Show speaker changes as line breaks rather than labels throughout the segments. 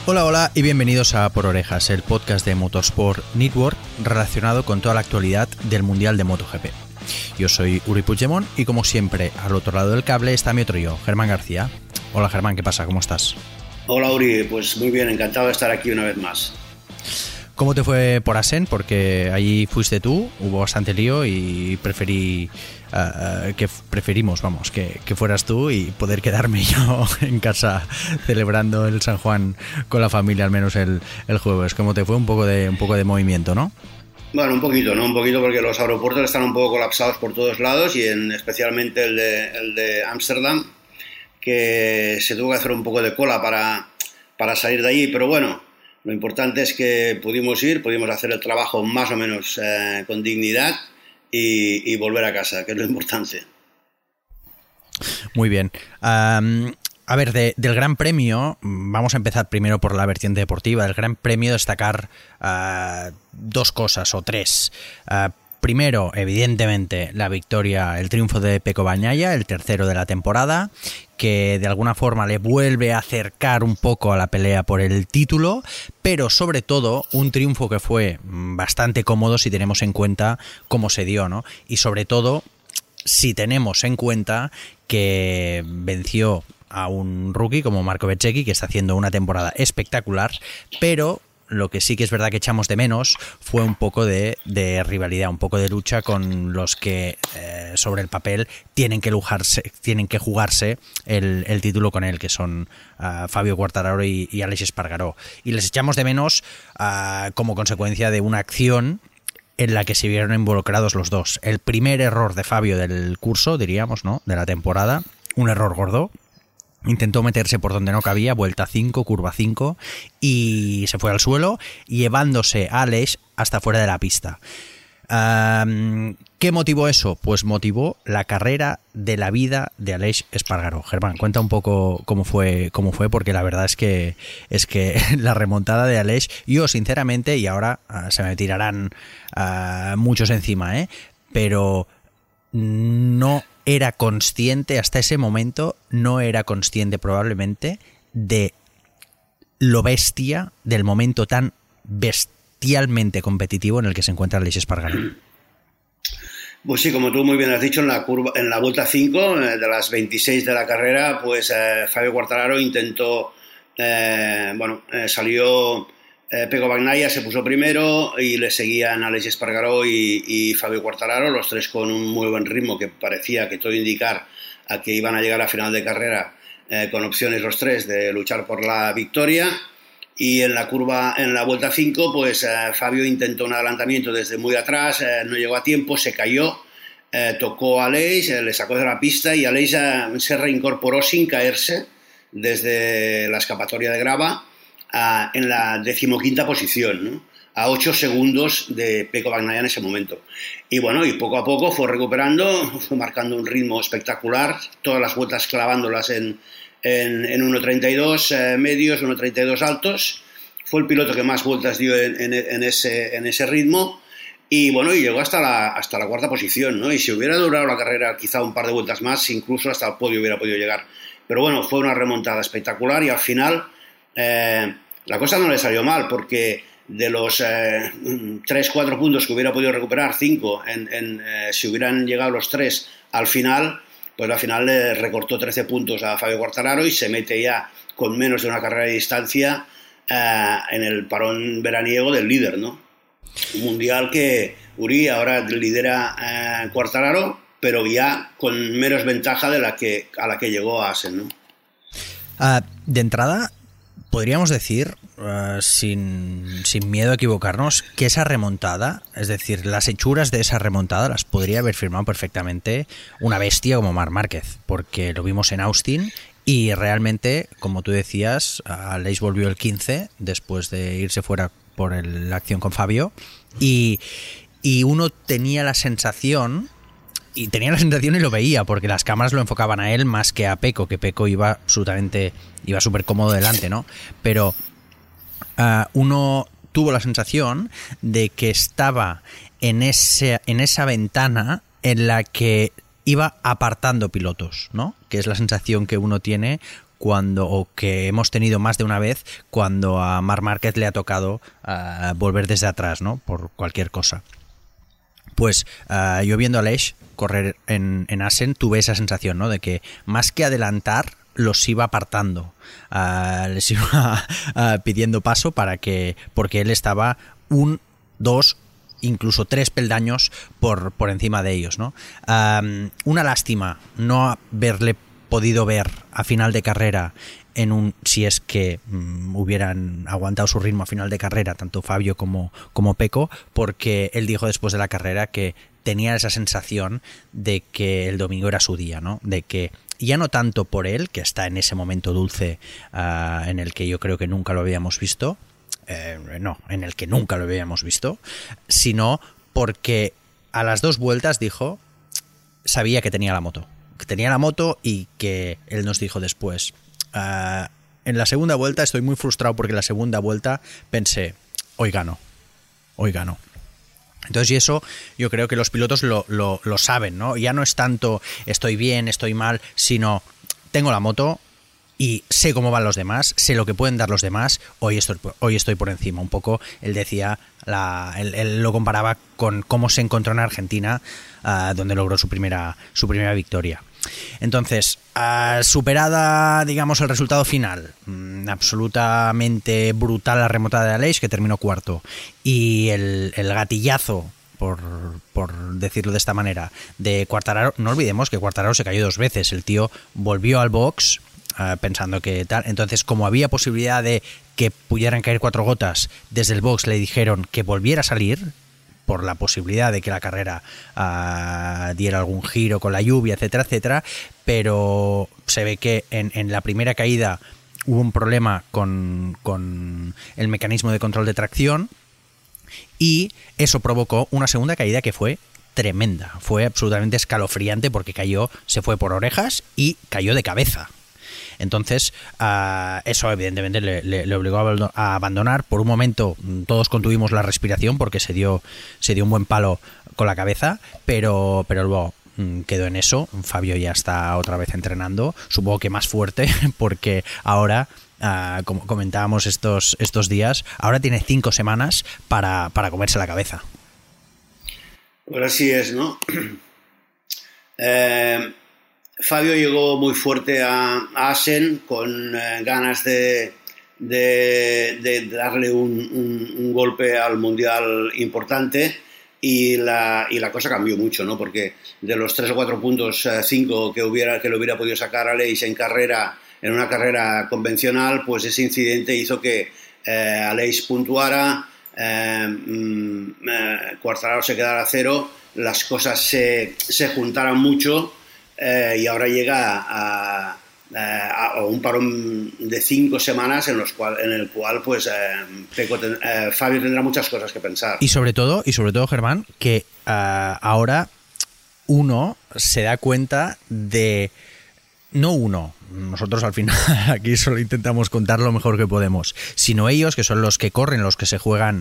Hola, hola y bienvenidos a Por Orejas, el podcast de Motorsport Network relacionado con toda la actualidad del Mundial de MotoGP. Yo soy Uri Puigdemont y como siempre, al otro lado del cable está mi otro yo, Germán García. Hola Germán, ¿qué pasa? ¿Cómo estás?
Hola Uri, pues muy bien, encantado de estar aquí una vez más.
¿Cómo te fue por Assen? Porque allí fuiste tú, hubo bastante lío y preferimos que fueras tú y poder quedarme yo en casa celebrando el San Juan con la familia, al menos el jueves. ¿Cómo te fue? Un poco de movimiento, ¿no?
Bueno, un poquito porque los aeropuertos están un poco colapsados por todos lados y especialmente el de Ámsterdam, que se tuvo que hacer un poco de cola para salir de allí, pero bueno, lo importante es que pudimos hacer el trabajo más o menos con dignidad y volver a casa, que es lo importante.
Muy bien. A ver, del Gran Premio, vamos a empezar primero por la vertiente deportiva. Del Gran Premio destacar dos cosas o tres. Primero, evidentemente, la victoria, el triunfo de Pecco Bagnaia, el tercero de la temporada, que de alguna forma le vuelve a acercar un poco a la pelea por el título, pero sobre todo un triunfo que fue bastante cómodo si tenemos en cuenta cómo se dio, ¿no? Y sobre todo si tenemos en cuenta que venció a un rookie como Marco Bezzecchi, que está haciendo una temporada espectacular, pero lo que sí que es verdad que echamos de menos fue un poco de rivalidad, un poco de lucha con los que sobre el papel tienen que jugarse el título con él, que son Fabio Quartararo y Aleix Espargaró. Y les echamos de menos como consecuencia de una acción en la que se vieron involucrados los dos. El primer error de Fabio del curso, diríamos, ¿no?, de la temporada, un error gordo. Intentó meterse por donde no cabía, vuelta 5, curva 5, y se fue al suelo, llevándose a Aleix hasta fuera de la pista. ¿Qué motivó eso? Pues motivó la carrera de la vida de Aleix Espargaró. Germán, cuenta un poco cómo fue, porque la verdad es que la remontada de Aleix, yo sinceramente, y ahora se me tirarán muchos encima, pero no era consciente, hasta ese momento, no era consciente probablemente de lo bestia, del momento tan bestialmente competitivo en el que se encuentra Aleix Espargaró.
Pues sí, como tú muy bien has dicho, en la vuelta 5 de las 26 de la carrera, pues Fabio Quartararo intentó, salió Pecco Bagnaia, se puso primero y le seguían Aleix Espargaró y Fabio Quartararo, los tres con un muy buen ritmo que parecía que todo indicar a que iban a llegar a final de carrera con opciones los tres de luchar por la victoria. Y en la vuelta 5, pues Fabio intentó un adelantamiento desde muy atrás, no llegó a tiempo, se cayó, tocó a Aleix, le sacó de la pista y Aleix se reincorporó sin caerse desde la escapatoria de grava en la 15ª posición, ¿no?, a 8 segundos de Pecco Bagnaia en ese momento. Y bueno, y poco a poco fue recuperando, fue marcando un ritmo espectacular, todas las vueltas clavándolas en 1.32 medios, 1.32 altos. Fue el piloto que más vueltas dio en ese ritmo y bueno, y llegó hasta la 4ª posición, ¿no? Y si hubiera durado la carrera quizá un par de vueltas más, incluso hasta el podio hubiera podido llegar. Pero bueno, fue una remontada espectacular y al final la cosa no le salió mal, porque de los 3-4 puntos que hubiera podido recuperar, 5 si hubieran llegado los 3 al final, pues al final le recortó 13 puntos a Fabio Quartararo y se mete ya con menos de una carrera de distancia en el parón veraniego del líder, ¿no? Un mundial que Uri ahora lidera Quartararo, pero ya con menos ventaja a la que llegó a Assen, ¿no?
De entrada, podríamos decir, sin miedo a equivocarnos, que esa remontada, es decir, las hechuras de esa remontada las podría haber firmado perfectamente una bestia como Marc Márquez, porque lo vimos en Austin y realmente, como tú decías, Aleix volvió el 15 después de irse fuera por la acción con Fabio y uno tenía la sensación... Y lo veía, porque las cámaras lo enfocaban a él más que a Pecco, que Pecco iba súper cómodo delante, ¿no? Pero uno tuvo la sensación de que estaba en esa ventana en la que iba apartando pilotos, ¿no? Que es la sensación que uno tiene o que hemos tenido más de una vez cuando a Marc Márquez le ha tocado volver desde atrás, ¿no? Por cualquier cosa. Pues yo viendo a Aleix correr en Assen tuve esa sensación, ¿no? De que más que adelantar los iba apartando, les iba pidiendo paso porque él estaba 1, 2, incluso 3 peldaños por encima de ellos, ¿no? Una lástima no haberle podido ver a final de carrera si es que hubieran aguantado su ritmo a final de carrera, tanto Fabio como Pecco, porque él dijo después de la carrera que tenía esa sensación de que el domingo era su día, ¿no? De que ya no tanto por él, que está en ese momento dulce en el que yo creo que nunca lo habíamos visto, sino porque a las 2 vueltas dijo, sabía que tenía la moto y que él nos dijo después, en la segunda vuelta estoy muy frustrado porque en la segunda vuelta pensé, hoy gano. Entonces, y eso yo creo que los pilotos lo saben, ¿no? Ya no es tanto estoy bien, estoy mal, sino tengo la moto y sé cómo van los demás, sé lo que pueden dar los demás, hoy estoy por encima. Un poco, él decía, él lo comparaba con cómo se encontró en Argentina, donde logró su primera victoria. Entonces, superada, digamos, el resultado final, absolutamente brutal la remontada de Aleix, que terminó cuarto, y el gatillazo, por decirlo de esta manera, de Quartararo. No olvidemos que Quartararo se cayó 2 veces, el tío volvió al box pensando que tal, entonces como había posibilidad de que pudieran caer 4 gotas, desde el box le dijeron que volviera a salir, por la posibilidad de que la carrera diera algún giro con la lluvia, etcétera, etcétera, pero se ve que en la primera caída hubo un problema con el mecanismo de control de tracción y eso provocó una segunda caída que fue tremenda, fue absolutamente escalofriante porque se fue por orejas y cayó de cabeza. Entonces, eso evidentemente le obligó a abandonar. Por un momento todos contuvimos la respiración porque se dio un buen palo con la cabeza, pero luego quedó en eso. Fabio ya está otra vez entrenando, supongo que más fuerte, porque ahora, como comentábamos estos días, ahora tiene 5 semanas para comerse la cabeza.
Pues así es, ¿no? Fabio llegó muy fuerte a Assen con ganas de darle un golpe al Mundial importante y la cosa cambió mucho, ¿no? Porque de los 3 o 4 puntos, 5 que le hubiera podido sacar a Aleix en una carrera convencional, pues ese incidente hizo que Aleix puntuara, Quartararo se quedara a 0, las cosas se juntaran mucho. Y ahora llega a un parón de 5 semanas en el cual pues Fabio tendrá muchas cosas que pensar.
Y sobre todo Germán, que ahora uno se da cuenta de... No uno, nosotros al final aquí solo intentamos contar lo mejor que podemos, sino ellos, que son los que corren, los que se juegan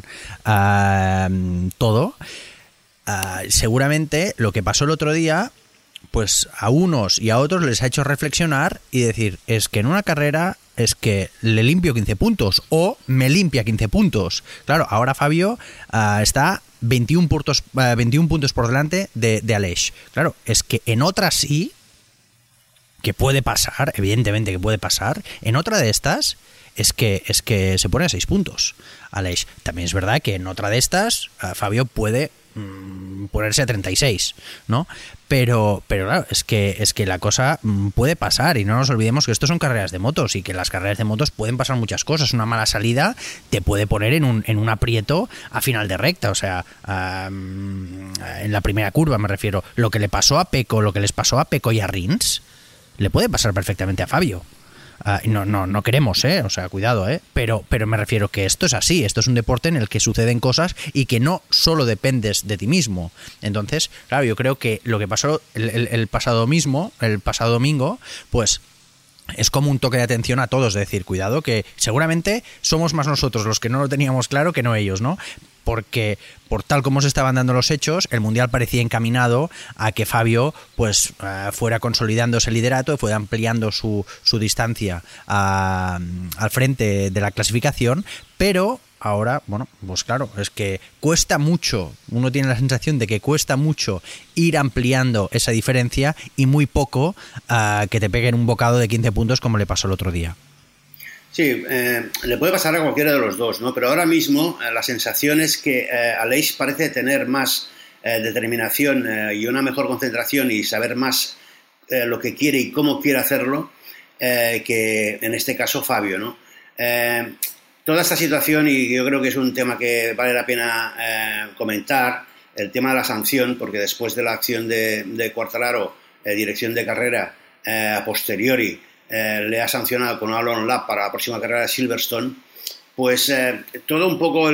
todo. Seguramente lo que pasó el otro día, pues a unos y a otros les ha hecho reflexionar y decir, es que en una carrera es que le limpio 15 puntos o me limpia 15 puntos. Claro, ahora Fabio está 21 puntos por delante de Aleix. Claro, es que en otra sí, que puede pasar, evidentemente que puede pasar, en otra de estas es que se pone a 6 puntos Aleix. También es verdad que en otra de estas Fabio puede ponerse a 36, ¿no? Pero claro, es que la cosa puede pasar y no nos olvidemos que esto son carreras de motos y que en las carreras de motos pueden pasar muchas cosas. Una mala salida te puede poner en un aprieto a final de recta, o sea, en la primera curva me refiero. Lo que le pasó a Pecco, lo que les pasó a Pecco y a Rins, le puede pasar perfectamente a Fabio. No queremos, o sea, cuidado, pero me refiero que esto es así, esto es un deporte en el que suceden cosas y que no solo dependes de ti mismo. Entonces, claro, yo creo que lo que pasó el pasado domingo, pues es como un toque de atención a todos, de decir, cuidado, que seguramente somos más nosotros los que no lo teníamos claro que no ellos, ¿no? Porque por tal como se estaban dando los hechos, el Mundial parecía encaminado a que Fabio pues fuera consolidando ese liderato y fuera ampliando su distancia al frente de la clasificación, pero ahora, bueno, pues claro, es que cuesta mucho, uno tiene la sensación de que cuesta mucho ir ampliando esa diferencia y muy poco que te peguen un bocado de 15 puntos como le pasó el otro día.
Sí, le puede pasar a cualquiera de los dos, ¿no? Pero ahora mismo la sensación es que Aleix parece tener más determinación y una mejor concentración y saber más lo que quiere y cómo quiere hacerlo que en este caso Fabio, ¿no? Toda esta situación, y yo creo que es un tema que vale la pena comentar, el tema de la sanción, porque después de la acción de Quartararo, dirección de carrera, a posteriori, le ha sancionado con una long lap para la próxima carrera de Silverstone, pues todo un poco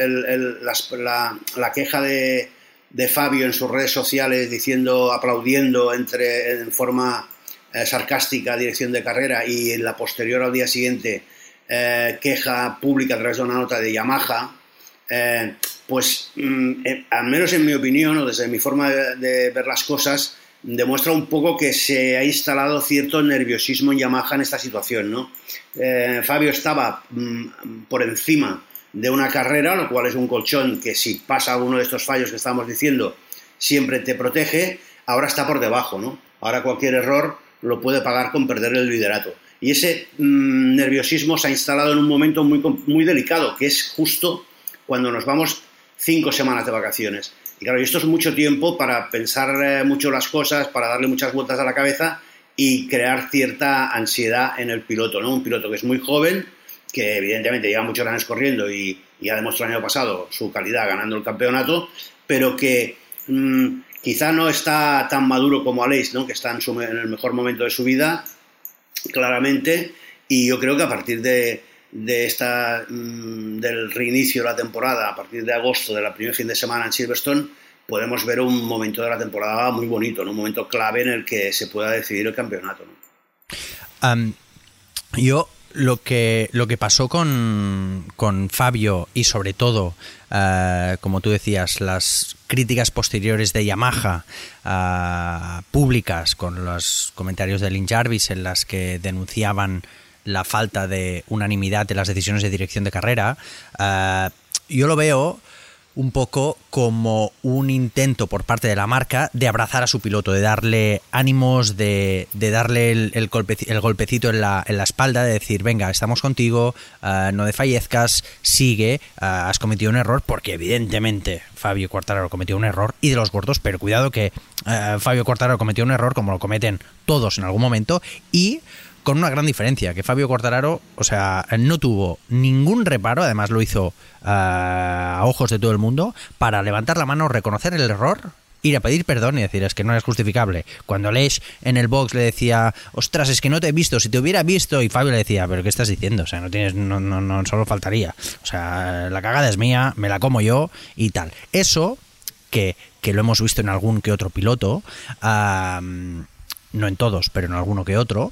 la queja de Fabio en sus redes sociales diciendo, aplaudiendo en forma sarcástica a dirección de carrera, y en la posterior al día siguiente queja pública a través de una nota de Yamaha, pues al menos en mi opinión o desde mi forma de ver las cosas, demuestra un poco que se ha instalado cierto nerviosismo en Yamaha en esta situación, ¿no? Fabio estaba por encima de una carrera, lo cual es un colchón que si pasa uno de estos fallos que estábamos diciendo siempre te protege. Ahora está por debajo, ¿no? Ahora cualquier error lo puede pagar con perder el liderato. Y ese nerviosismo se ha instalado en un momento muy, muy delicado, que es justo cuando nos vamos 5 semanas de vacaciones. Y claro, esto es mucho tiempo para pensar mucho las cosas, para darle muchas vueltas a la cabeza y crear cierta ansiedad en el piloto, ¿no? Un piloto que es muy joven, que evidentemente lleva muchos años corriendo y ha demostrado el año pasado su calidad ganando el campeonato, pero que quizá no está tan maduro como Aleix, ¿no? Que está en el mejor momento de su vida, claramente, y yo creo que a partir del reinicio de la temporada, a partir de agosto, del primer fin de semana en Silverstone, podemos ver un momento de la temporada muy bonito, ¿no? Un momento clave en el que se pueda decidir el campeonato, ¿no?
Yo lo que pasó con Fabio y sobre todo, como tú decías, las críticas posteriores de Yamaha públicas con los comentarios de Lynn Jarvis en las que denunciaban la falta de unanimidad en las decisiones de dirección de carrera, yo lo veo un poco como un intento por parte de la marca de abrazar a su piloto, de darle ánimos, de darle el golpecito en la espalda, de decir, venga, estamos contigo, no desfallezcas, sigue, has cometido un error, porque evidentemente Fabio Quartararo cometió un error, y de los gordos, pero cuidado que Fabio Quartararo cometió un error como lo cometen todos en algún momento, y con una gran diferencia, que Fabio Quartararo, o sea, no tuvo ningún reparo, además lo hizo a ojos de todo el mundo, para levantar la mano, reconocer el error, ir a pedir perdón y decir, es que no es justificable. Cuando Aleix en el box le decía, ostras, es que no te he visto, si te hubiera visto, y Fabio le decía, pero ¿qué estás diciendo? O sea, no solo faltaría. O sea, la cagada es mía, me la como yo y tal. Eso, que lo hemos visto en algún que otro piloto, no en todos, pero en alguno que otro,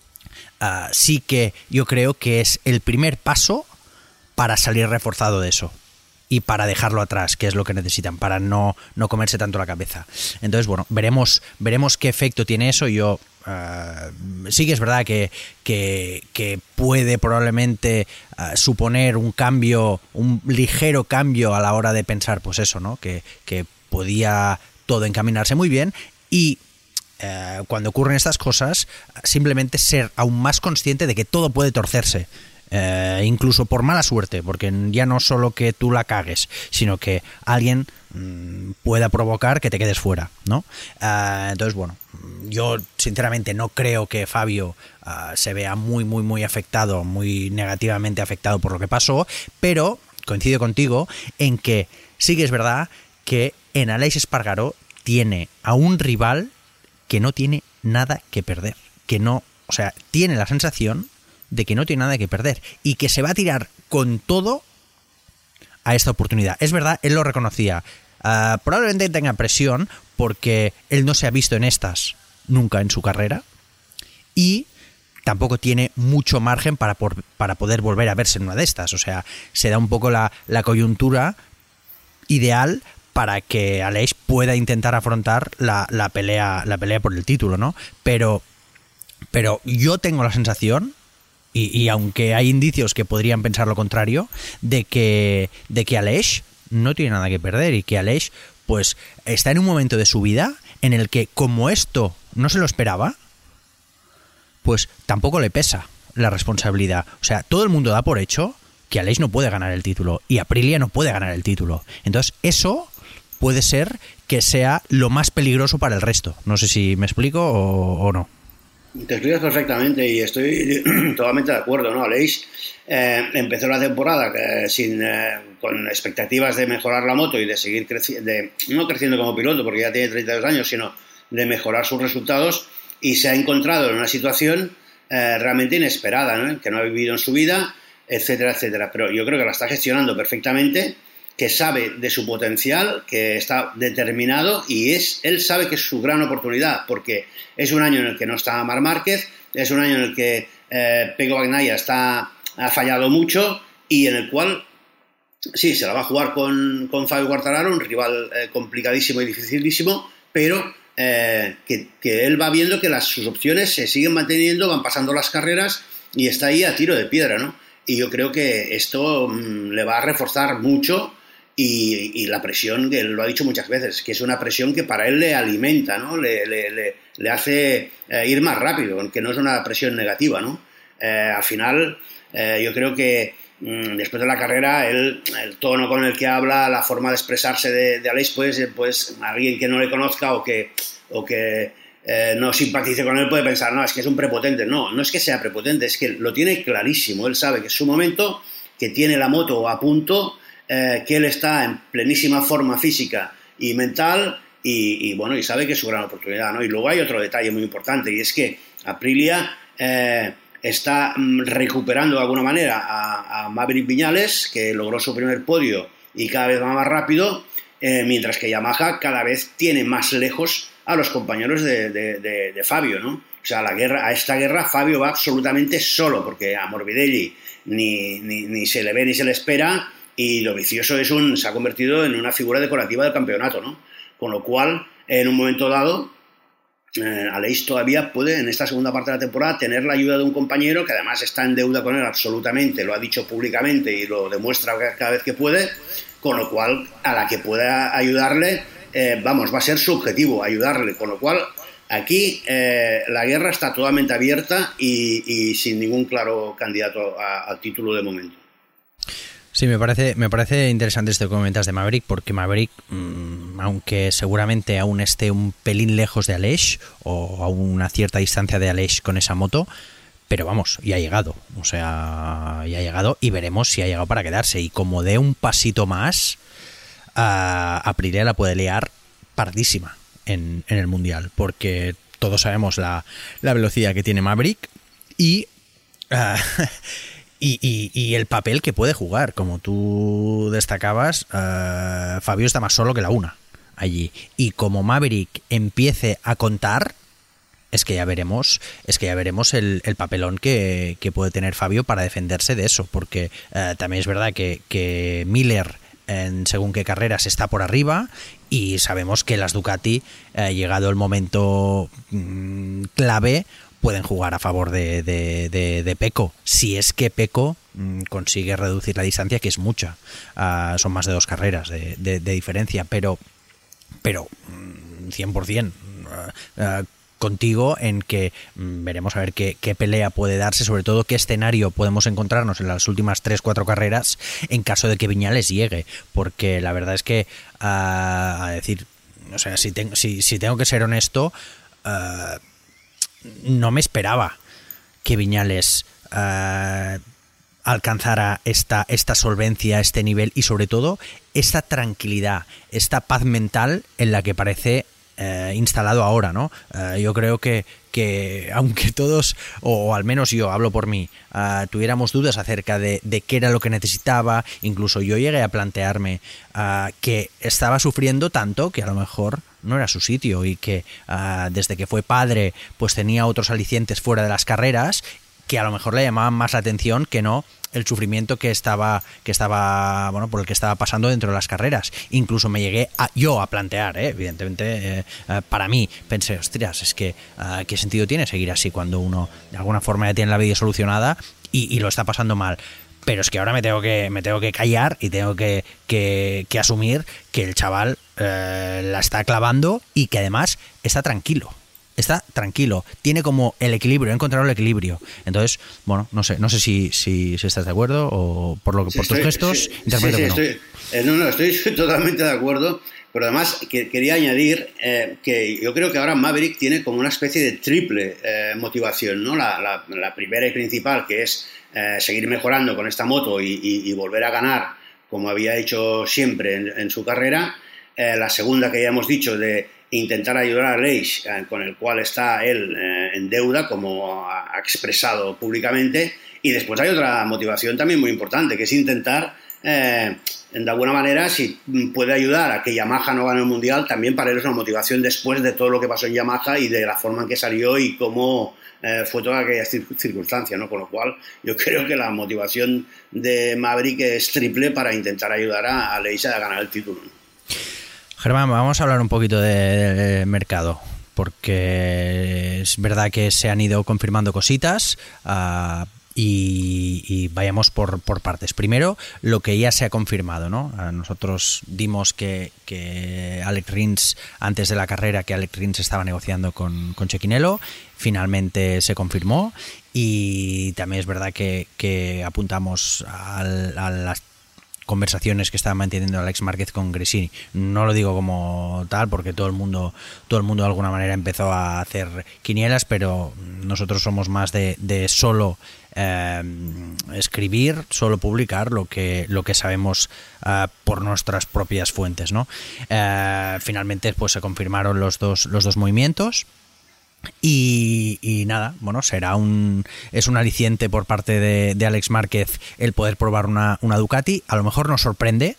sí que yo creo que es el primer paso para salir reforzado de eso y para dejarlo atrás, que es lo que necesitan, para no comerse tanto la cabeza. Entonces, bueno, veremos qué efecto tiene eso. Yo sí que es verdad que puede probablemente suponer un cambio, un ligero cambio a la hora de pensar, pues eso, ¿no? Que podía todo encaminarse muy bien, y cuando ocurren estas cosas, simplemente ser aún más consciente de que todo puede torcerse, incluso por mala suerte, porque ya no solo que tú la cagues, sino que alguien pueda provocar que te quedes fuera, ¿no? Entonces, bueno, yo sinceramente no creo que Fabio se vea muy afectado, muy negativamente afectado por lo que pasó, pero coincido contigo en que sí que es verdad que en Aleix Espargaró tiene a un rival que no tiene nada que perder, o sea, tiene la sensación de que no tiene nada que perder y que se va a tirar con todo a esta oportunidad. Es verdad, él lo reconocía. Probablemente tenga presión porque él no se ha visto en estas nunca en su carrera, y tampoco tiene mucho margen para poder volver a verse en una de estas. O sea, se da un poco la coyuntura ideal para que Aleix pueda intentar afrontar la pelea por el título, ¿no? Pero yo tengo la sensación, y aunque hay indicios que podrían pensar lo contrario, de que Aleix no tiene nada que perder y que Aleix pues está en un momento de su vida en el que, como esto no se lo esperaba, pues tampoco le pesa la responsabilidad. O sea, todo el mundo da por hecho que Aleix no puede ganar el título y Aprilia no puede ganar el título. Entonces, eso puede ser que sea lo más peligroso para el resto. No sé si me explico o no.
Te explicas perfectamente y estoy totalmente de acuerdo, ¿no? Aleix empezó la temporada con expectativas de mejorar la moto y de seguir no creciendo como piloto, porque ya tiene 32 años, sino de mejorar sus resultados, y se ha encontrado en una situación realmente inesperada, ¿no? Que no ha vivido en su vida, etcétera, etcétera. Pero yo creo que la está gestionando perfectamente, que sabe de su potencial, que está determinado, y él sabe que es su gran oportunidad, porque es un año en el que no está Marc Márquez, es un año en el que Pecco Bagnaia ha fallado mucho, y en el cual sí, se la va a jugar con Fabio Quartararo, un rival complicadísimo y dificilísimo, pero que él va viendo que sus opciones se siguen manteniendo, van pasando las carreras y está ahí a tiro de piedra, ¿no? Y yo creo que esto le va a reforzar mucho, y la presión, que él lo ha dicho muchas veces, que es una presión que para él le alimenta, ¿no? Le hace ir más rápido, aunque no es una presión negativa, ¿no? Al final, yo creo que después de la carrera, el tono con el que habla, la forma de expresarse de Aleix, pues alguien que no le conozca o que no simpatice con él puede pensar, no, es que es un prepotente. No es que sea prepotente, es que lo tiene clarísimo. Él sabe que es su momento, que tiene la moto a punto, que él está en plenísima forma física y mental, y bueno, y sabe que es su gran oportunidad, ¿no? Y luego hay otro detalle muy importante, y es que Aprilia está recuperando de alguna manera a Maverick Viñales, que logró su primer podio y cada vez va más rápido, mientras que Yamaha cada vez tiene más lejos a los compañeros de Fabio, ¿no? O sea, a esta guerra Fabio va absolutamente solo, porque a Morbidelli ni se le ve ni se le espera, y Dovizioso se ha convertido en una figura decorativa del campeonato, ¿no? Con lo cual, en un momento dado, Aleix todavía puede, en esta segunda parte de la temporada, tener la ayuda de un compañero que además está en deuda con él absolutamente, lo ha dicho públicamente y lo demuestra cada vez que puede, con lo cual, a la que pueda ayudarle, va a ser su objetivo, ayudarle, con lo cual aquí la guerra está totalmente abierta y sin ningún claro candidato al título de momento.
Sí, me parece interesante esto que comentas de Maverick, porque Maverick, aunque seguramente aún esté un pelín lejos de Aleix o a una cierta distancia de Aleix con esa moto, pero vamos, ya ha llegado. O sea, ya ha llegado, y veremos si ha llegado para quedarse. Y como dé un pasito más, Aprilia la puede liar pardísima en el Mundial, porque todos sabemos la velocidad que tiene Maverick y el papel que puede jugar. Como tú destacabas, Fabio está más solo que la una allí, y como Maverick empiece a contar, es que ya veremos el papelón que puede tener Fabio para defenderse de eso, porque también es verdad que Miller en según qué carreras está por arriba, y sabemos que las Ducati, llegado el momento clave, pueden jugar a favor de Pecco, si es que Pecco consigue reducir la distancia, que es mucha. Son más de 2 carreras de diferencia, pero 100% contigo en que veremos a ver qué pelea puede darse, sobre todo qué escenario podemos encontrarnos en las últimas 3-4 carreras en caso de que Viñales llegue, porque la verdad es que, a decir, o sea, si tengo que ser honesto, no me esperaba que Viñales alcanzara esta solvencia, este nivel, y sobre todo esta tranquilidad, esta paz mental en la que parece instalado ahora, ¿no? Yo creo que aunque todos, o al menos yo hablo por mí, tuviéramos dudas acerca de qué era lo que necesitaba, incluso yo llegué a plantearme que estaba sufriendo tanto que a lo mejor no era su sitio y que desde que fue padre pues tenía otros alicientes fuera de las carreras que a lo mejor le llamaban más la atención que no el sufrimiento que estaba bueno, por el que estaba pasando dentro de las carreras. Incluso me llegué yo a plantear, evidentemente, para mí, pensé, hostias, es que ¿qué sentido tiene seguir así cuando uno de alguna forma ya tiene la vida solucionada y lo está pasando mal? Pero es que ahora me tengo que callar y tengo que asumir que el chaval la está clavando y que además está tranquilo. Está tranquilo, tiene como el equilibrio, ha encontrado el equilibrio. Entonces, bueno, no sé si estás de acuerdo o por tus gestos interpreto que no.
Estoy totalmente de acuerdo, pero además quería añadir que yo creo que ahora Maverick tiene como una especie de triple motivación, ¿no? La primera y principal, que es seguir mejorando con esta moto y volver a ganar como había hecho siempre en su carrera. La segunda, que ya hemos dicho, de intentar ayudar a Aleix, con el cual está él en deuda, como ha expresado públicamente. Y después hay otra motivación también muy importante, que es intentar, de alguna manera, si puede ayudar a que Yamaha no gane el Mundial, también para él es una motivación después de todo lo que pasó en Yamaha y de la forma en que salió y cómo fue toda aquella circunstancia, ¿no? Con lo cual, yo creo que la motivación de Maverick es triple para intentar ayudar a Aleix a ganar el título.
Germán, vamos a hablar un poquito de mercado, porque es verdad que se han ido confirmando cositas y vayamos por partes. Primero, lo que ya se ha confirmado, ¿no? Nosotros dimos que Alex Rins, antes de la carrera, que Alex Rins estaba negociando con Cecchinello, finalmente se confirmó y también es verdad que apuntamos a las conversaciones que estaba manteniendo Alex Márquez con Gresini. No lo digo como tal porque todo el mundo de alguna manera empezó a hacer quinielas, pero nosotros somos más de solo escribir, solo publicar lo que sabemos por nuestras propias fuentes, ¿no? Finalmente pues se confirmaron los dos movimientos. Y nada, bueno, es un aliciente por parte de Alex Márquez el poder probar una Ducati. A lo mejor nos sorprende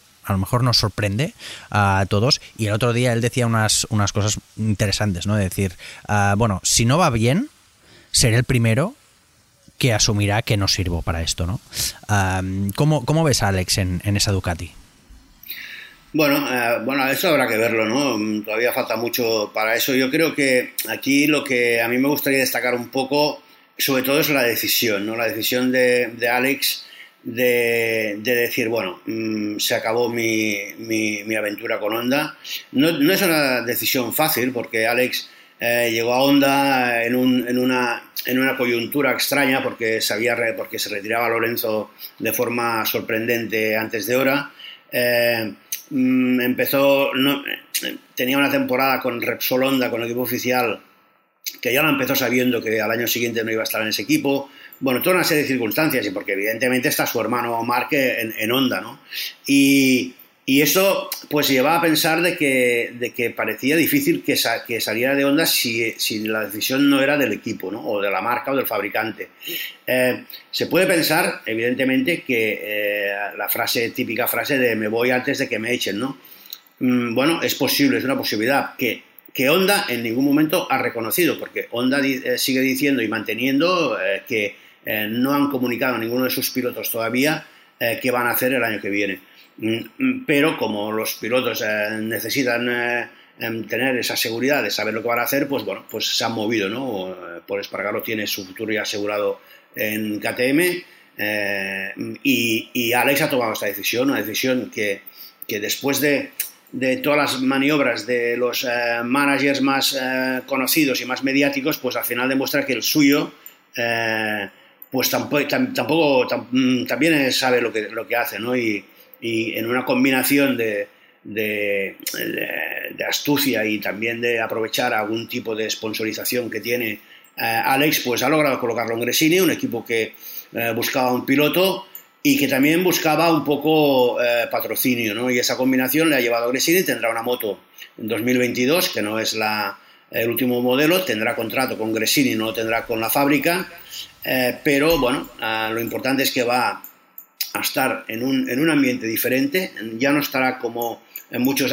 a todos. Y el otro día él decía unas cosas interesantes, ¿no? De decir, bueno, si no va bien, seré el primero que asumirá que no sirvo para esto, ¿no? ¿Cómo ves a Alex en esa Ducati?
Bueno, eso habrá que verlo, ¿no? Todavía falta mucho para eso. Yo creo que aquí lo que a mí me gustaría destacar un poco, sobre todo, es la decisión, ¿no? La decisión de Alex de decir, bueno, se acabó mi aventura con Honda. No es una decisión fácil, porque Alex llegó a Honda en una coyuntura extraña, porque se retiraba Lorenzo de forma sorprendente antes de hora. Tenía una temporada con Repsol Honda, con el equipo oficial, que ya la empezó sabiendo que al año siguiente no iba a estar en ese equipo. Bueno, toda una serie de circunstancias, y porque evidentemente está su hermano Marc en Honda, ¿no? Y eso pues llevaba a pensar de que parecía difícil que saliera de Honda si la decisión no era del equipo, ¿no? O de la marca o del fabricante. Se puede pensar, evidentemente, que la típica frase de me voy antes de que me echen, ¿no? Bueno, es posible, es una posibilidad que Honda en ningún momento ha reconocido, porque Honda sigue diciendo y manteniendo que no han comunicado a ninguno de sus pilotos todavía qué van a hacer el año que viene. Pero como los pilotos necesitan tener esa seguridad de saber lo que van a hacer, pues bueno, pues se han movido, ¿no? Paul Espargaro tiene su futuro ya asegurado en KTM, y Alex ha tomado esta decisión, una decisión que después de todas las maniobras de los managers más conocidos y más mediáticos, pues al final demuestra que el suyo pues también sabe lo que hace, ¿no? Y en una combinación de astucia y también de aprovechar algún tipo de sponsorización que tiene Alex, pues ha logrado colocarlo en Gresini, un equipo que buscaba un piloto y que también buscaba un poco patrocinio, ¿no? Y esa combinación le ha llevado a Gresini. Tendrá una moto en 2022, que no es el último modelo, tendrá contrato con Gresini, no lo tendrá con la fábrica, pero bueno, lo importante es que va a estar en un ambiente diferente, ya no estará como muchos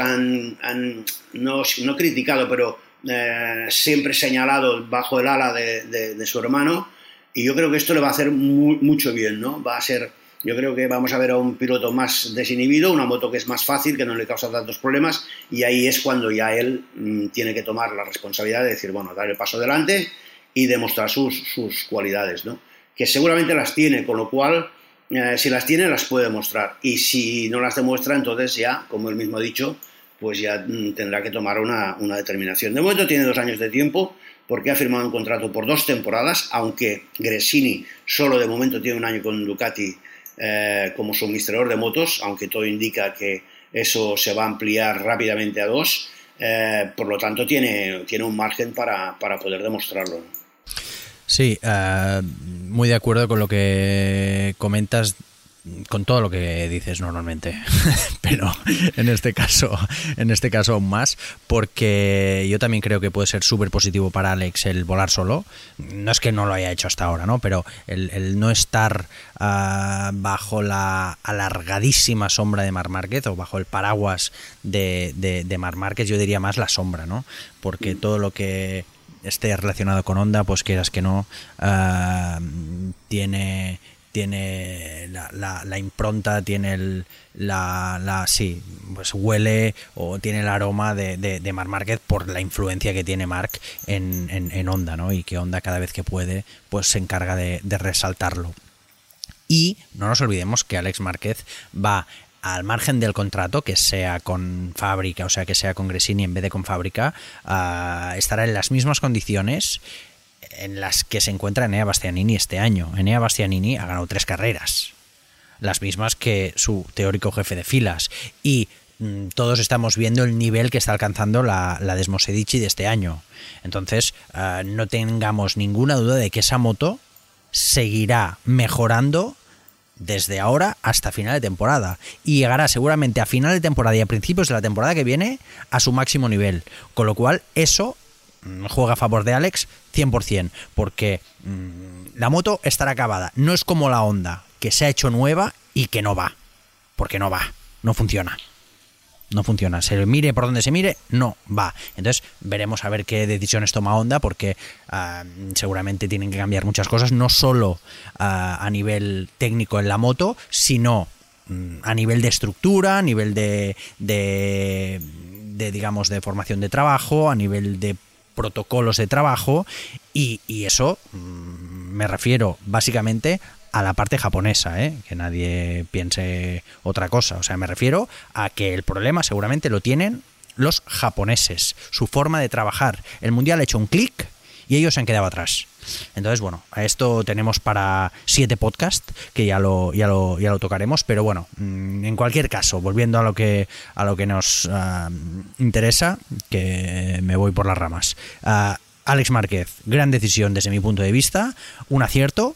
no criticado, pero siempre señalado bajo el ala de su hermano, y yo creo que esto le va a hacer mucho bien, ¿no? Yo creo que vamos a ver a un piloto más desinhibido, una moto que es más fácil, que no le causa tantos problemas, y ahí es cuando ya él tiene que tomar la responsabilidad de decir, bueno, dar el paso adelante y demostrar sus cualidades, ¿no? Que seguramente las tiene, con lo cual, si las tiene, las puede demostrar. Y si no las demuestra, entonces ya, como él mismo ha dicho, pues ya tendrá que tomar una determinación. De momento tiene 2 años de tiempo, porque ha firmado un contrato por 2 temporadas, aunque Gresini solo de momento tiene 1 año con Ducati como suministrador de motos, aunque todo indica que eso se va a ampliar rápidamente a 2, por lo tanto tiene un margen para poder demostrarlo.
Sí, muy de acuerdo con lo que comentas, con todo lo que dices normalmente, pero en este caso aún más, porque yo también creo que puede ser súper positivo para Alex el volar solo. No es que no lo haya hecho hasta ahora, ¿no? Pero el no estar bajo la alargadísima sombra de Marc Márquez, o bajo el paraguas de Marc Márquez, yo diría más la sombra, ¿no? Porque todo lo que esté relacionado con Honda, pues quieras que no, tiene la impronta, tiene sí, pues huele o tiene el aroma de Marc Márquez por la influencia que tiene Marc en Honda, ¿no? Y que Honda cada vez que puede pues se encarga de resaltarlo. Y no nos olvidemos que Alex Márquez va al margen del contrato, que sea con fábrica, o sea, que sea con Gresini en vez de con fábrica, estará en las mismas condiciones en las que se encuentra Enea Bastianini este año. Enea Bastianini ha ganado 3 carreras, las mismas que su teórico jefe de filas, y todos estamos viendo el nivel que está alcanzando la Desmosedici de este año. Entonces, no tengamos ninguna duda de que esa moto seguirá mejorando desde ahora hasta final de temporada, y llegará seguramente a final de temporada y a principios de la temporada que viene a su máximo nivel, con lo cual eso juega a favor de Alex 100%, porque la moto estará acabada. No es como la Honda, que se ha hecho nueva y que no va, porque no va, no funciona. Se mire por donde se mire, no va. Entonces veremos a ver qué decisiones toma Honda, porque seguramente tienen que cambiar muchas cosas, no solo a nivel técnico en la moto, sino a nivel de estructura, a nivel de digamos, de formación de trabajo, a nivel de protocolos de trabajo, y eso me refiero básicamente a la parte japonesa, que nadie piense otra cosa. O sea, me refiero a que el problema seguramente lo tienen los japoneses, su forma de trabajar. El mundial ha hecho un clic y ellos se han quedado atrás. Entonces, bueno, a esto tenemos para 7 podcasts, que ya lo tocaremos, pero bueno, en cualquier caso, volviendo a lo que nos interesa, que me voy por las ramas. Alex Márquez, gran decisión desde mi punto de vista, un acierto.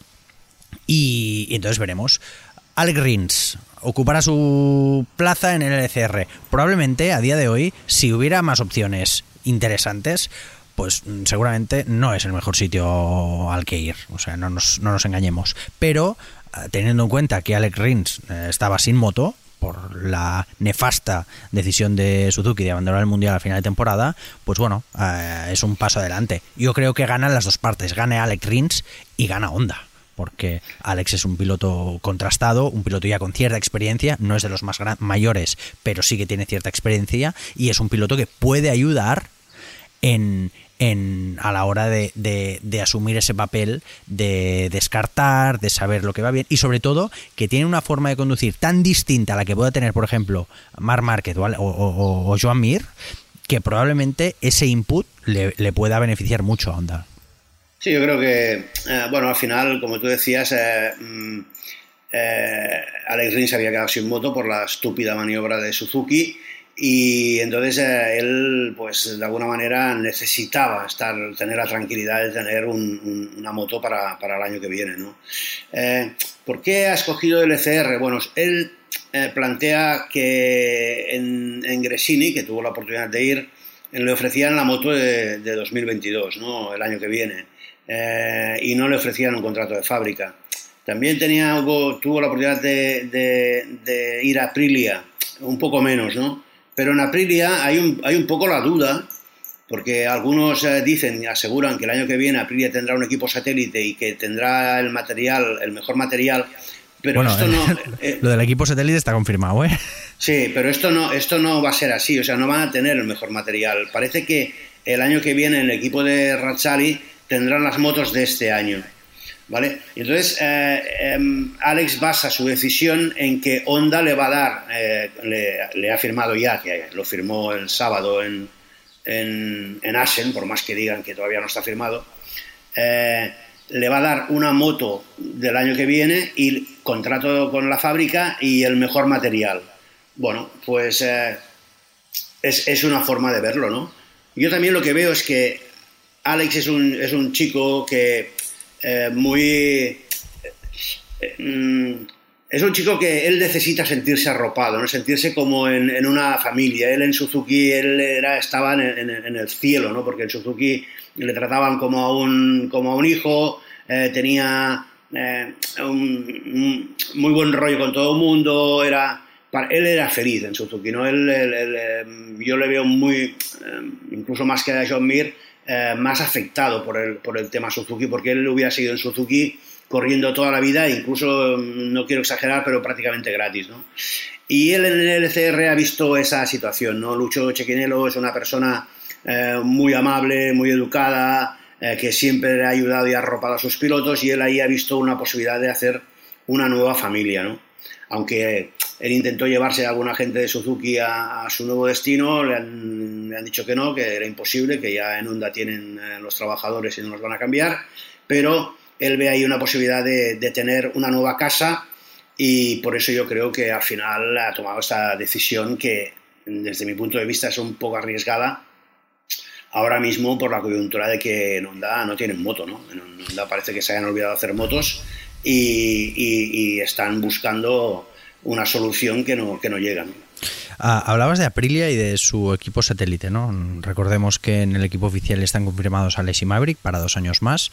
Y entonces veremos. Alex Rins ocupará su plaza en el LCR. Probablemente a día de hoy, si hubiera más opciones interesantes, pues seguramente no es el mejor sitio al que ir. O sea, no nos engañemos. Pero teniendo en cuenta que Alex Rins estaba sin moto por la nefasta decisión de Suzuki de abandonar el mundial a final de temporada, pues bueno, es un paso adelante. Yo creo que ganan las dos partes. Gana Alex Rins y gana Honda, porque Alex es un piloto contrastado, un piloto ya con cierta experiencia, no es de los más mayores, pero sí que tiene cierta experiencia, y es un piloto que puede ayudar a la hora de asumir ese papel, de descartar, de saber lo que va bien, y sobre todo que tiene una forma de conducir tan distinta a la que pueda tener, por ejemplo, Marc Márquez o Joan Mir, que probablemente ese input le pueda beneficiar mucho a Honda.
Sí, yo creo que, bueno, al final, como tú decías, Alex Rins había quedado sin moto por la estúpida maniobra de Suzuki, y entonces él, pues de alguna manera necesitaba tener la tranquilidad de tener una moto para el año que viene, ¿no? ¿Por qué ha escogido el LCR? Bueno, él plantea que en Gresini, que tuvo la oportunidad de ir, le ofrecían la moto de 2022, ¿no? El año que viene. Y no le ofrecían un contrato de fábrica. También tuvo la oportunidad de ir a Aprilia, un poco menos, ¿no? Pero en Aprilia hay un poco la duda, porque algunos dicen y aseguran que el año que viene Aprilia tendrá un equipo satélite y que tendrá el mejor material, pero
bueno,
esto no...
lo del equipo satélite está confirmado, ¿eh?
Sí, pero esto no va a ser así, o sea, no van a tener el mejor material. Parece que el año que viene el equipo de Racciali tendrán las motos de este año, ¿vale? Entonces, Alex basa su decisión en que Honda le va a dar, le ha firmado ya, que lo firmó el sábado en Assen, por más que digan que todavía no está firmado, le va a dar una moto del año que viene y contrato con la fábrica y el mejor material. Bueno, pues es una forma de verlo, ¿no? Yo también lo que veo es que Alex es un chico que es un chico que él necesita sentirse arropado, ¿no? Sentirse como en una familia. Él en Suzuki estaba en el cielo, ¿no? Porque en Suzuki le trataban como a un hijo, tenía un muy buen rollo con todo el mundo, él era feliz en Suzuki, ¿no? Yo le veo incluso más que a John Mir, más afectado por el tema Suzuki, porque él hubiera seguido en Suzuki corriendo toda la vida, incluso, no quiero exagerar, pero prácticamente gratis, ¿no? Y él en el LCR ha visto esa situación, ¿no? Lucho Cecchinello es una persona muy amable, muy educada, que siempre ha ayudado y ha arropado a sus pilotos, y él ahí ha visto una posibilidad de hacer una nueva familia, ¿no? Aunque él intentó llevarse a alguna gente de Suzuki a su nuevo destino, le han dicho que no, que era imposible, que ya en Honda tienen los trabajadores y no los van a cambiar, pero él ve ahí una posibilidad de tener una nueva casa, y por eso yo creo que al final ha tomado esta decisión que desde mi punto de vista es un poco arriesgada ahora mismo por la coyuntura de que en Honda no tienen moto, ¿no? En Honda parece que se hayan olvidado de hacer motos y están buscando una solución que no llega, ¿no?
Hablabas de Aprilia y de su equipo satélite, ¿no? Recordemos que en el equipo oficial están confirmados Alex y Maverick para 2 años más.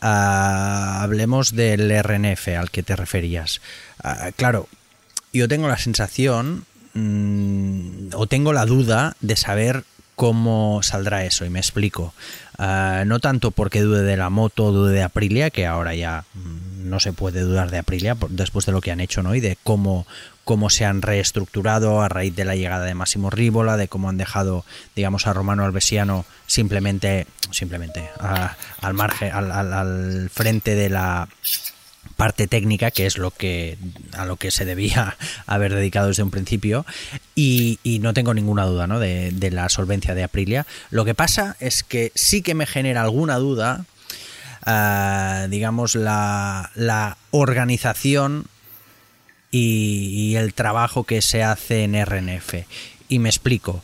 Hablemos del RNF al que te referías. Claro, yo tengo la sensación o tengo la duda de saber cómo saldrá eso, y me explico. No tanto porque dude de la moto, dude de Aprilia, que ahora ya no se puede dudar de Aprilia después de lo que han hecho, ¿no? Y de cómo se han reestructurado a raíz de la llegada de Massimo Rivola, de cómo han dejado, digamos, a Romano Albesiano simplemente al margen, al frente de la parte técnica, que es a lo que se debía haber dedicado desde un principio, y no tengo ninguna duda, ¿no? de la solvencia de Aprilia. Lo que pasa es que sí que me genera alguna duda, digamos, la organización y el trabajo que se hace en RNF, y me explico.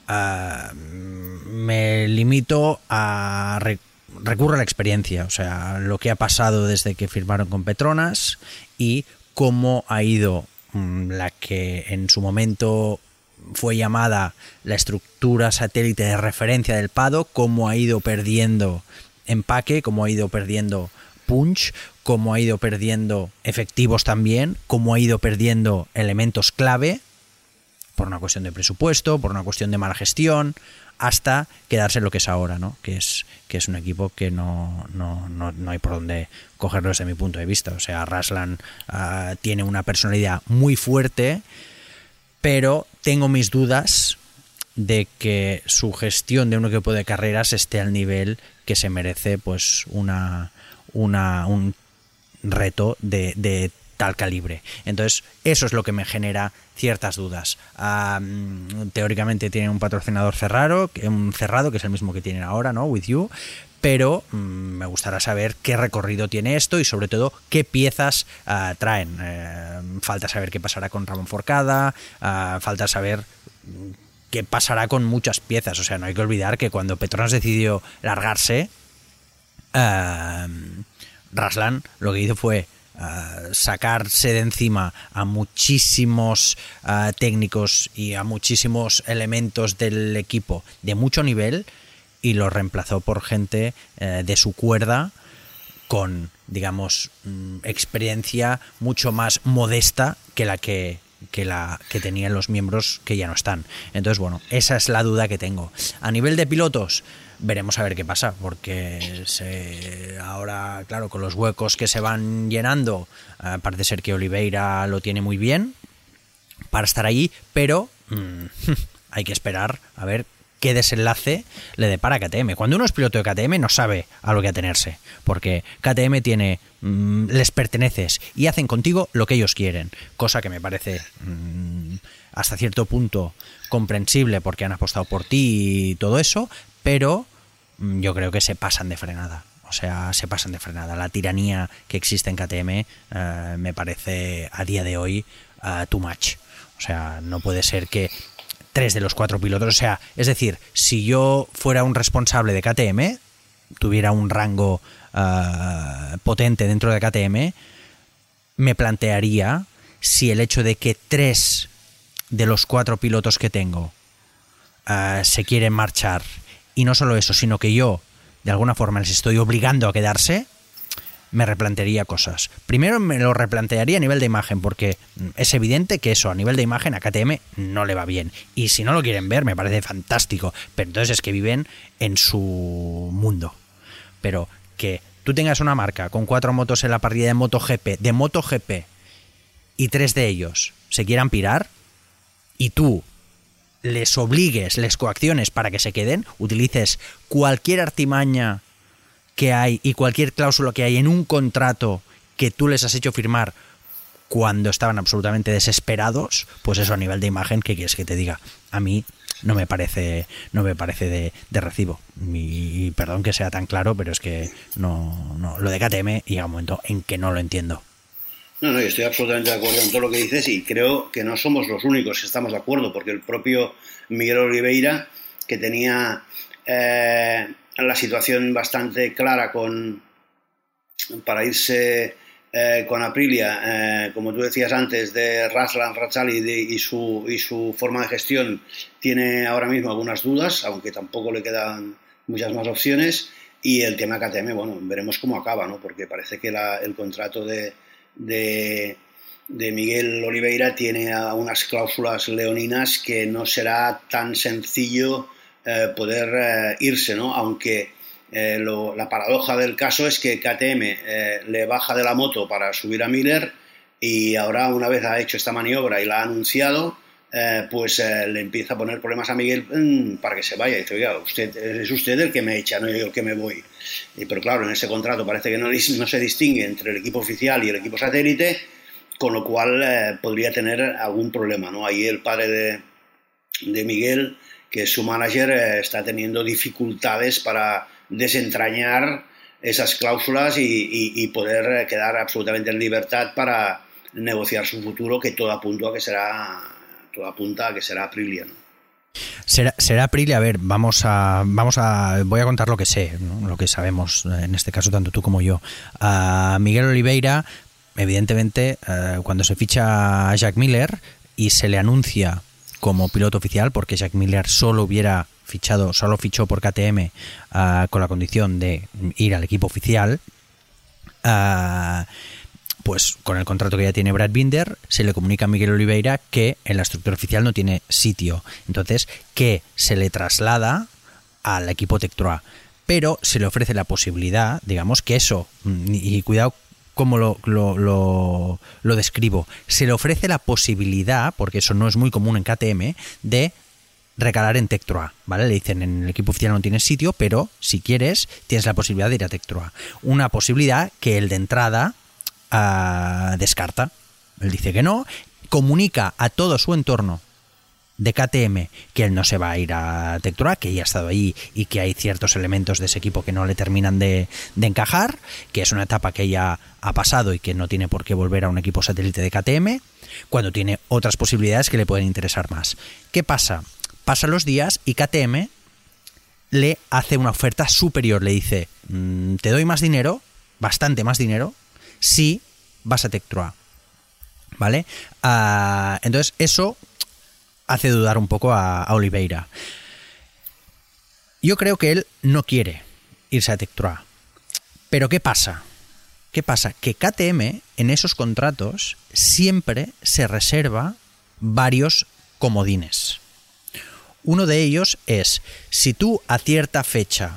Me limito a recurro a la experiencia, o sea, lo que ha pasado desde que firmaron con Petronas y cómo ha ido la que en su momento fue llamada la estructura satélite de referencia del PADO, cómo ha ido perdiendo empaque, cómo ha ido perdiendo punch, cómo ha ido perdiendo efectivos también, cómo ha ido perdiendo elementos clave por una cuestión de presupuesto, por una cuestión de mala gestión, hasta quedarse en lo que es ahora, ¿no? Que es un equipo que no hay por dónde cogerlo desde mi punto de vista. O sea, Razlan tiene una personalidad muy fuerte, pero tengo mis dudas de que su gestión de un equipo de carreras esté al nivel que se merece, pues un reto de tal calibre. Entonces, eso es lo que me genera ciertas dudas. Teóricamente tienen un patrocinador cerrado, que es el mismo que tienen ahora, ¿no? With You, pero me gustaría saber qué recorrido tiene esto y sobre todo qué piezas traen. Falta saber qué pasará con Ramón Forcada, falta saber qué pasará con muchas piezas. O sea, no hay que olvidar que cuando Petronas decidió largarse, Razlan lo que hizo fue sacarse de encima a muchísimos técnicos y a muchísimos elementos del equipo de mucho nivel y los reemplazó por gente de su cuerda con, digamos, experiencia mucho más modesta que la que tenían los miembros que ya no están. Entonces, bueno, esa es la duda que tengo. A nivel de pilotos, veremos a ver qué pasa, porque ahora, claro, con los huecos que se van llenando, parece ser que Oliveira lo tiene muy bien para estar ahí, pero hay que esperar a ver qué desenlace le depara a KTM. Cuando uno es piloto de KTM no sabe a lo que atenerse, porque KTM les perteneces y hacen contigo lo que ellos quieren, cosa que me parece hasta cierto punto comprensible porque han apostado por ti y todo eso, pero yo creo que se pasan de frenada. O sea, se pasan de frenada. La tiranía que existe en KTM me parece a día de hoy too much. O sea, no puede ser que 3 de los 4 pilotos, o sea, es decir, si yo fuera un responsable de KTM, tuviera un rango potente dentro de KTM, me plantearía si el hecho de que 3 de los 4 pilotos que tengo se quieren marchar, y no solo eso, sino que yo de alguna forma les estoy obligando a quedarse, me replantearía cosas. Primero me lo replantearía a nivel de imagen, porque es evidente que eso a nivel de imagen a KTM no le va bien. Y si no lo quieren ver, me parece fantástico. Pero entonces es que viven en su mundo. Pero que tú tengas una marca con 4 motos en la parrilla de MotoGP, y 3 de ellos se quieran pirar, y tú les obligues, les coacciones para que se queden, utilices cualquier artimaña que hay y cualquier cláusula que hay en un contrato que tú les has hecho firmar cuando estaban absolutamente desesperados, pues eso a nivel de imagen, ¿qué quieres que te diga? A mí no me parece de recibo. Y perdón que sea tan claro, pero es que no lo de KTM llega un momento en que no lo entiendo.
No, yo estoy absolutamente de acuerdo en todo lo que dices y creo que no somos los únicos que estamos de acuerdo, porque el propio Miguel Oliveira, que tenía la situación bastante clara para irse con Aprilia, como tú decías antes, de Razlan Racali y su forma de gestión, tiene ahora mismo algunas dudas, aunque tampoco le quedan muchas más opciones. Y el tema KTM, bueno, veremos cómo acaba, ¿no? Porque parece que el contrato de Miguel Oliveira tiene unas cláusulas leoninas que no será tan sencillo poder irse, ¿no? Aunque la paradoja del caso es que KTM le baja de la moto para subir a Miller, y ahora, una vez ha hecho esta maniobra y la ha anunciado, pues le empieza a poner problemas a Miguel para que se vaya. Y dice, oiga, es usted el que me echa, no yo el que me voy. Pero claro, en ese contrato parece que no se distingue entre el equipo oficial y el equipo satélite, con lo cual podría tener algún problema, ¿no? Ahí el padre de Miguel, que es su manager, está teniendo dificultades para desentrañar esas cláusulas y poder quedar absolutamente en libertad para negociar su futuro, que todo apunta a que será Aprilia, ¿no?
Será Aprilia. A ver, voy a contar lo que sé, ¿no? Lo que sabemos, en este caso tanto tú como yo. Miguel Oliveira, evidentemente, cuando se ficha a Jack Miller y se le anuncia como piloto oficial, porque Jack Miller solo fichó por KTM con la condición de ir al equipo oficial, pues con el contrato que ya tiene Brad Binder, se le comunica a Miguel Oliveira que en la estructura oficial no tiene sitio. Entonces, que se le traslada al equipo Tectroa. Pero se le ofrece la posibilidad, digamos, que eso, y cuidado cómo lo describo, se le ofrece la posibilidad, porque eso no es muy común en KTM, de recalar en Tectroa, ¿vale? Le dicen, en el equipo oficial no tienes sitio, pero si quieres, tienes la posibilidad de ir a Tectroa. Una posibilidad que él de entrada descarta. Él dice que no, comunica a todo su entorno de KTM que él no se va a ir a Tectroa, que ya ha estado ahí y que hay ciertos elementos de ese equipo que no le terminan de encajar, que es una etapa que ya ha pasado y que no tiene por qué volver a un equipo satélite de KTM, cuando tiene otras posibilidades que le pueden interesar más. ¿Qué pasa? Pasan los días y KTM le hace una oferta superior, le dice, te doy más dinero, bastante más dinero, si vas a Tectroa, ¿vale? Entonces eso hace dudar un poco a Oliveira. Yo creo que él no quiere irse a Tectroa. Pero ¿qué pasa? ¿Qué pasa? Que KTM en esos contratos siempre se reserva varios comodines. Uno de ellos es, si tú a cierta fecha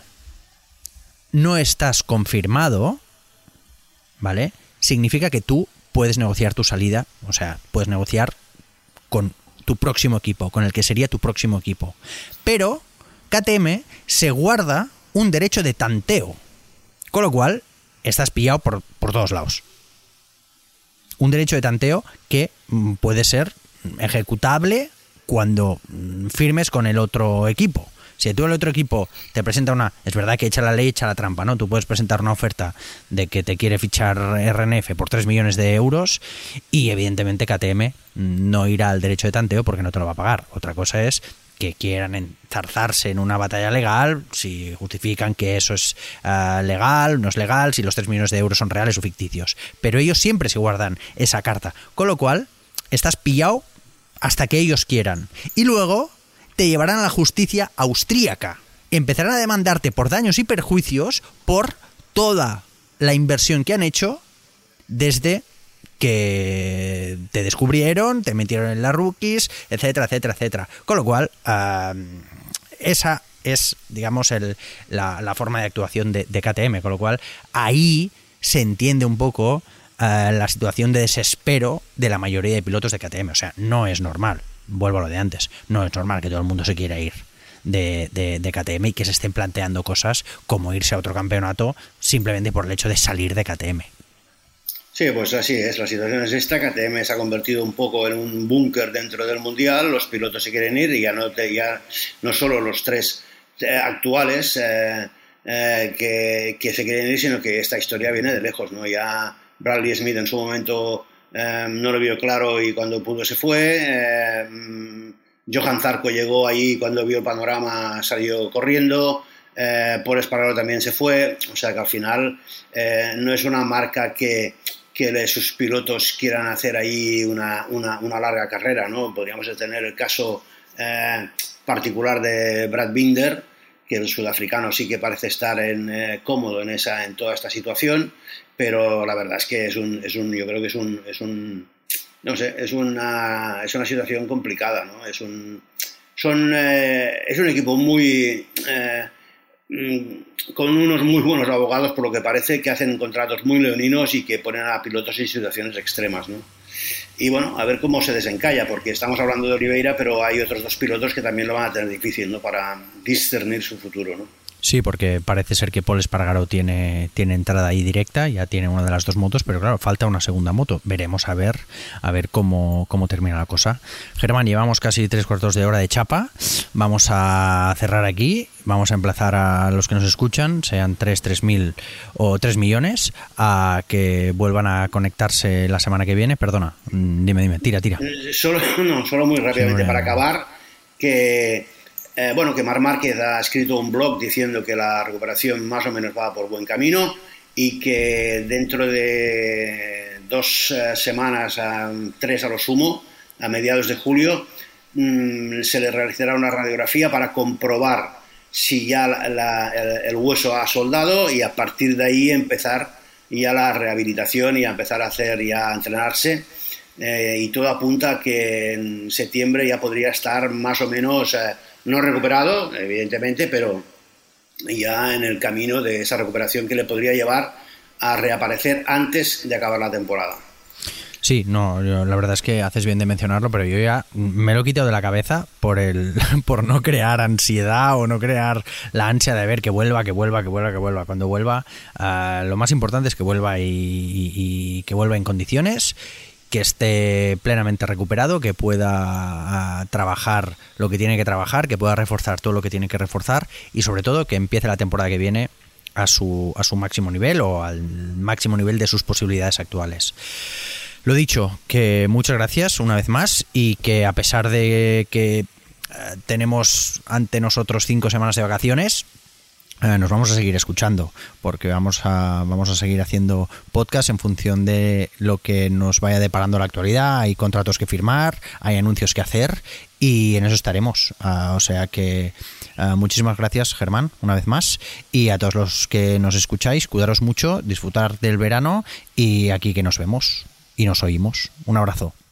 no estás confirmado, ¿vale? Significa que tú puedes negociar tu salida, o sea, puedes negociar con tu próximo equipo, con el que sería tu próximo equipo. Pero KTM se guarda un derecho de tanteo, con lo cual estás pillado por todos lados. Un derecho de tanteo que puede ser ejecutable cuando firmes con el otro equipo. Si tú el otro equipo te presenta es verdad que echa la ley, echa la trampa, ¿no? Tú puedes presentar una oferta de que te quiere fichar RNF por 3 millones de euros y evidentemente KTM no irá al derecho de tanteo porque no te lo va a pagar. Otra cosa es que quieran enzarzarse en una batalla legal, si justifican que eso es legal, no es legal, si los 3 millones de euros son reales o ficticios. Pero ellos siempre se guardan esa carta, con lo cual estás pillado hasta que ellos quieran. Y luego te llevarán a la justicia austríaca. Empezarán a demandarte por daños y perjuicios por toda la inversión que han hecho desde que te descubrieron, te metieron en las rookies, etcétera, etcétera, etcétera. Con lo cual, esa es, digamos, la forma de actuación de KTM. Con lo cual, ahí se entiende un poco la situación de desespero de la mayoría de pilotos de KTM. O sea, no es normal, vuelvo a lo de antes, no es normal que todo el mundo se quiera ir de KTM y que se estén planteando cosas como irse a otro campeonato simplemente por el hecho de salir de KTM.
Sí, pues así es, la situación es esta. KTM se ha convertido un poco en un búnker dentro del Mundial, los pilotos se quieren ir y ya no solo los 3 actuales que se quieren ir, sino que esta historia viene de lejos, ¿no? Ya Bradley Smith en su momento no lo vio claro y cuando pudo se fue. Johan Zarco llegó ahí, cuando vio el panorama salió corriendo. Paul Espargaro también se fue. O sea que al final no es una marca que sus pilotos quieran hacer ahí una larga carrera, ¿no? Podríamos tener el caso particular de Brad Binder, que el sudafricano sí que parece estar cómodo en toda esta situación, pero la verdad es que yo creo que es una situación complicada, ¿no? Es un equipo muy con unos muy buenos abogados, por lo que parece, que hacen contratos muy leoninos y que ponen a pilotos en situaciones extremas, ¿no? Y bueno, a ver cómo se desencalla, porque estamos hablando de Oliveira, pero hay otros 2 pilotos que también lo van a tener difícil, ¿no? Para discernir su futuro, ¿no?
Sí, porque parece ser que Paul Espargaro tiene entrada ahí directa, ya tiene una de las 2 motos, pero claro, falta una segunda moto. Veremos a ver cómo termina la cosa. Germán, llevamos casi 3/4 de hora de chapa. Vamos a cerrar aquí. Vamos a emplazar a los que nos escuchan, sean 3.000 o 3 millones, a que vuelvan a conectarse la semana que viene. Perdona, dime, tira.
Solo muy rápidamente para acabar, que Marc Márquez ha escrito un blog diciendo que la recuperación más o menos va por buen camino y que dentro de 2 semanas, 3 a lo sumo, a mediados de julio, se le realizará una radiografía para comprobar si ya el hueso ha soldado y a partir de ahí empezar ya la rehabilitación y a empezar a entrenarse. Y todo apunta a que en septiembre ya podría estar más o menos... no recuperado, evidentemente, pero ya en el camino de esa recuperación que le podría llevar a reaparecer antes de acabar la temporada.
Sí, la verdad es que haces bien de mencionarlo, pero yo ya me lo he quitado de la cabeza por no crear ansiedad o no crear la ansia de ver que vuelva. Cuando vuelva, lo más importante es que vuelva y que vuelva en condiciones, que esté plenamente recuperado, que pueda trabajar lo que tiene que trabajar, que pueda reforzar todo lo que tiene que reforzar y sobre todo que empiece la temporada que viene a su máximo nivel o al máximo nivel de sus posibilidades actuales. Lo dicho, que muchas gracias una vez más y que a pesar de que tenemos ante nosotros 5 semanas de vacaciones, nos vamos a seguir escuchando, porque vamos a seguir haciendo podcast en función de lo que nos vaya deparando la actualidad. Hay contratos que firmar, hay anuncios que hacer y en eso estaremos. O sea que muchísimas gracias, Germán, una vez más, y a todos los que nos escucháis, cuidaros mucho, disfrutar del verano y aquí que nos vemos y nos oímos. Un abrazo.